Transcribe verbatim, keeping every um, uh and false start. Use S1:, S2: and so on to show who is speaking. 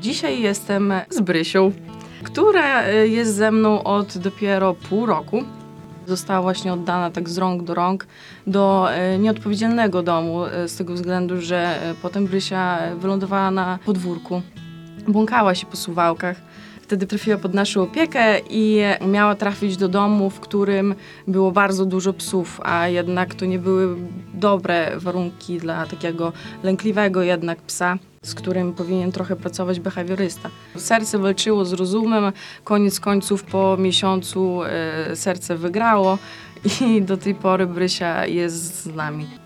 S1: Dzisiaj jestem z Brysią, która jest ze mną od dopiero pół roku. Została właśnie oddana tak z rąk do rąk do nieodpowiedzialnego domu, z tego względu, że potem Brysia wylądowała na podwórku, błąkała się po suwałkach. Wtedy trafiła pod naszą opiekę i miała trafić do domu, w którym było bardzo dużo psów, a jednak to nie były dobre warunki dla takiego lękliwego jednak psa, z którym powinien trochę pracować behawiorysta. Serce walczyło z rozumem, koniec końców po miesiącu e, serce wygrało i do tej pory Brysia jest z nami.